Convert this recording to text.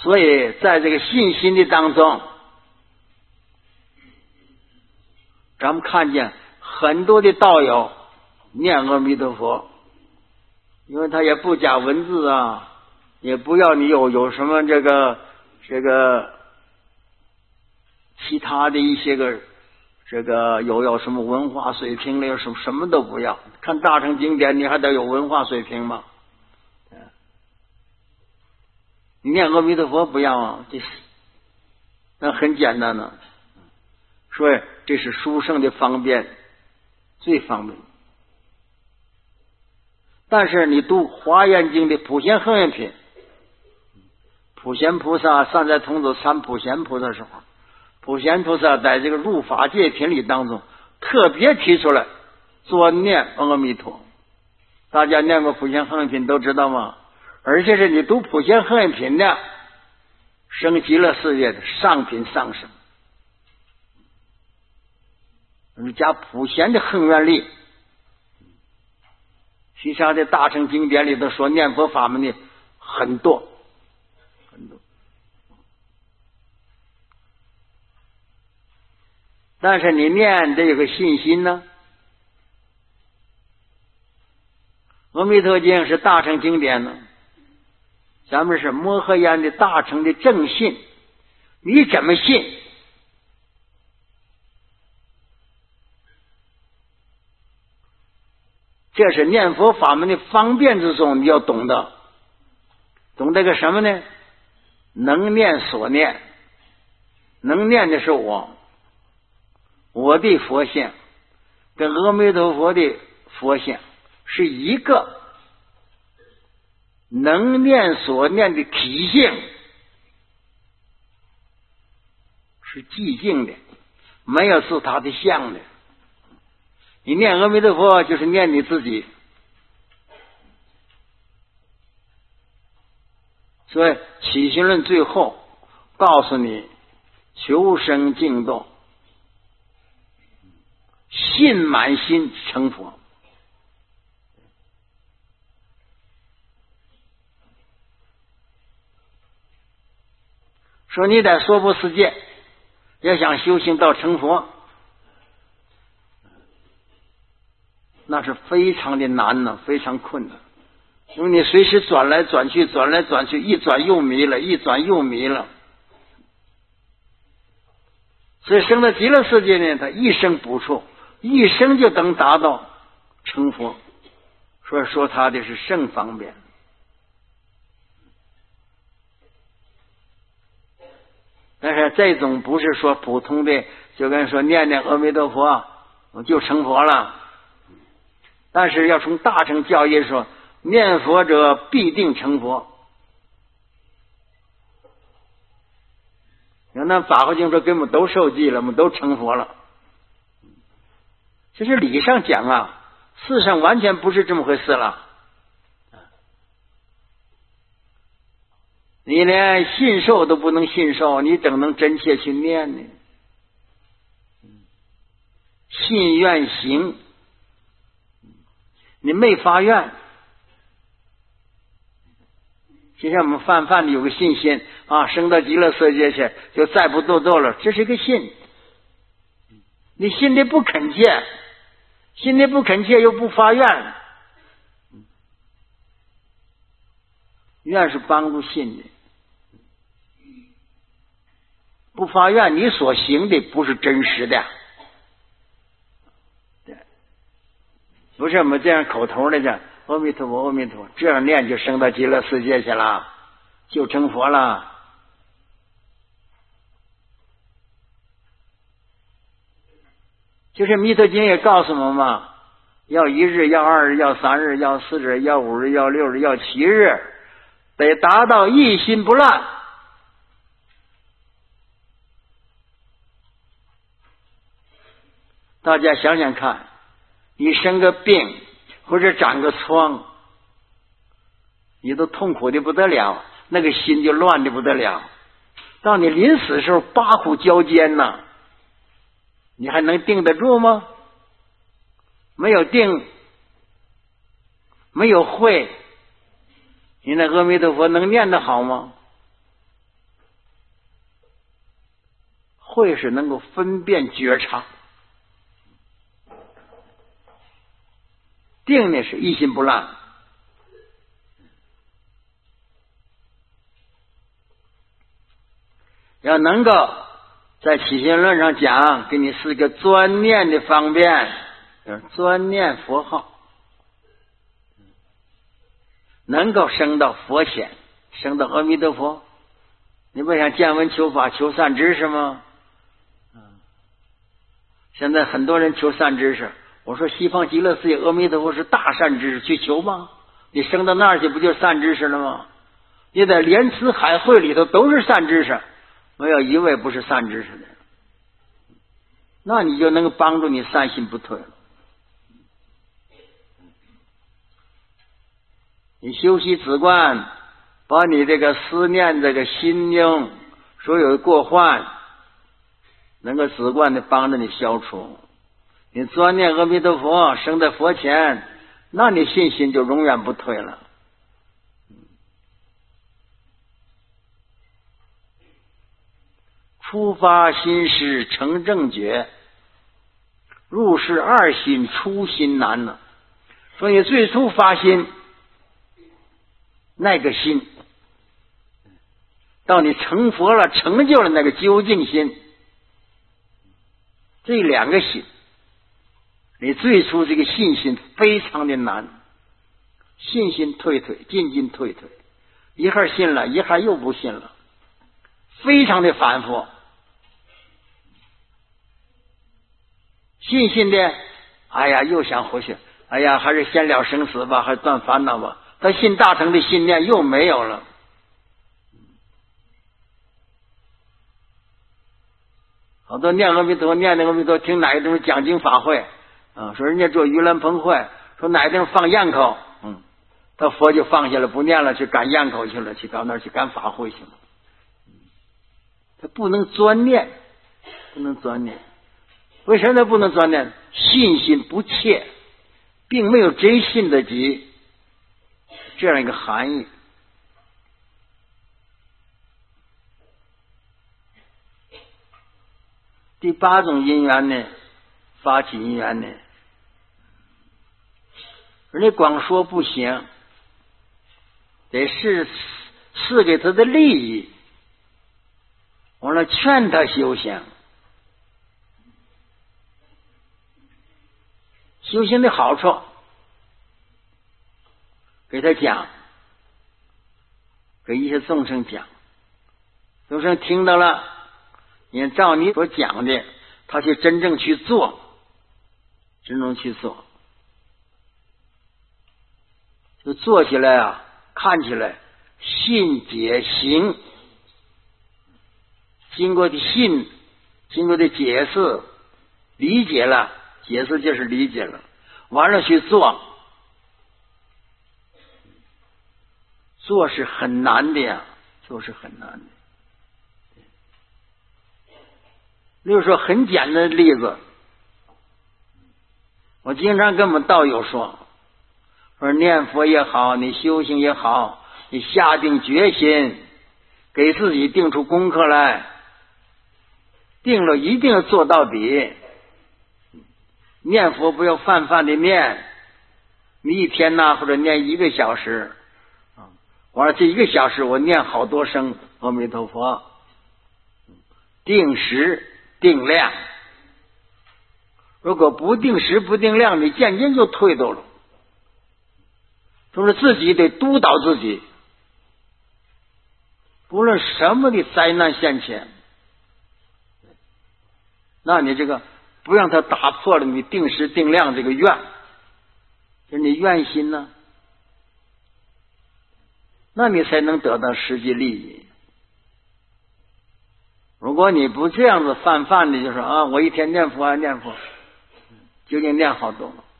所以在这个信心的当中，咱们看见很多的道友念阿弥陀佛，因为他也不加文字啊，也不要你有什么这个其他的一些个有什么文化水平了，有什么都不要。看大乘经典，你还得有文化水平吗？你念阿弥陀佛不要啊，那很简单的，所以这是殊胜的方便，最方便。但是你读华严经的普贤行愿品，普贤菩萨善在童子参普贤菩萨时候，普贤菩萨在这个入法界品里当中特别提出来专念阿弥陀。大家念过普贤行愿品都知道吗？而且是你读普贤行愿品的升极乐世界的上品上生，你加普贤的行愿力。其他的大乘经典里头说念佛法门的很多很多，但是你念得有个信心呢。阿弥陀经是大乘经典呢，咱们是摩诃岩的大乘的正信，你怎么信？这是念佛法门的方便之中，你要懂得个什么呢？能念所念，能念的是我的佛性跟阿弥陀佛的佛性是一个，能念所念的体性是寂静的，没有自他的相的。你念阿弥陀佛就是念你自己，所以起心论最后告诉你求生净动，信满心成佛。说你在娑婆世界要想修行到成佛，那是非常的难呢，非常困难，因为你随时转来转去，一转又迷了。所以生到极乐世界呢，他一生不错，一生就能达到成佛，所以说他的是圣方便。但是这种不是说普通的，就跟说念念阿弥陀佛我就成佛了。但是要从大乘教义说，念佛者必定成佛。那法华经说给我们都受记了，我们都成佛了。其实理上讲啊，事实上完全不是这么回事了。你连信受都不能信受，你怎能真切去念呢？信愿行，你没发愿。就像我们泛泛的有个信心啊，升到极乐世界去就再不堕堕了，这是一个信。你心里不恳切，又不发愿，愿是帮助信的，不发愿，你所行的不是真实的。对，不是我们这样口头的讲阿弥陀佛，阿弥陀佛，这样念就升到极乐世界去了，就成佛了。就是弥陀经也告诉我们嘛，要1日，要2日，要3日，要4日，要5日，要6日，要7日，得达到一心不乱。大家想想看，你生个病或者长个疮，你都痛苦的不得了，那个心就乱的不得了。到你临死的时候八苦交煎呐，你还能定得住吗？没有定，没有慧，你那阿弥陀佛能念得好吗？ 慧是能够分辨觉察，定呢是一心不乱。要能够在起心论上讲，给你是个专念的方便，专念佛号，能够升到佛前，升到阿弥陀佛。你不想见闻求法求善知识吗？现在很多人求善知识，我说西方极乐世界阿弥陀佛是大善知识，去求吗？你升到那儿去不就善知识了吗？你在莲池海会里头都是善知识，没有一位不是善知识的，那你就能够帮助你善心不退了。你修习止观，把你这个思念这个心中所有的过患能够止观的帮着你消除。你专念阿弥陀佛，升在佛前，那你信心就永远不退了。初发心时成正觉，入世二心初心难了。所以最初发心那个心，到你成佛了成就了那个究竟心，这两个心，你最初这个信心非常的难，信心退退，进进退退，一会儿信了，一会儿又不信了，非常的反复。信的，哎呀，又想回去，哎呀，还是先了生死吧，还断烦恼吧。他信大乘的信念又没有了。好多念阿弥陀，念那个阿弥陀，听哪一种讲经法会说人家做盂兰盆会，说哪一种放焰口，他佛就放下了，不念了，去赶焰口去了，去到那儿去赶法会去了。他不能专念，不能专念。为什么他不能专念？信心不切，并没有真信得及，这样一个含义。第八种因缘呢，发起因缘呢，而你光说不行，得是给他的利益，完了劝他修行。修行的好处给他讲，给一些众生讲，众生听到了，你照你所讲的，他去真正去做，真正去做，就做起来啊，看起来信解行，经过的信，经过的解释，理解了，解释就是理解了，完了去做，做是很难的呀，做是很难的。例如说很简单的例子，我经常跟我们道友说念佛也好，你修行也好，你下定决心，给自己定出功课来，定了一定要做到底。念佛不要泛泛的念，你一天呐或者念1个小时，完了这1个小时我念好多声阿弥陀佛，定时定量。如果不定时不定量，你渐渐就退掉了。就是自己得督导自己，不论什么的灾难现前，那你这个不让它打破了你定时定量这个愿，就是你愿心呢，那你才能得到实际利益。如果你不这样子泛泛的就说我一天念佛念佛，究竟念好多了。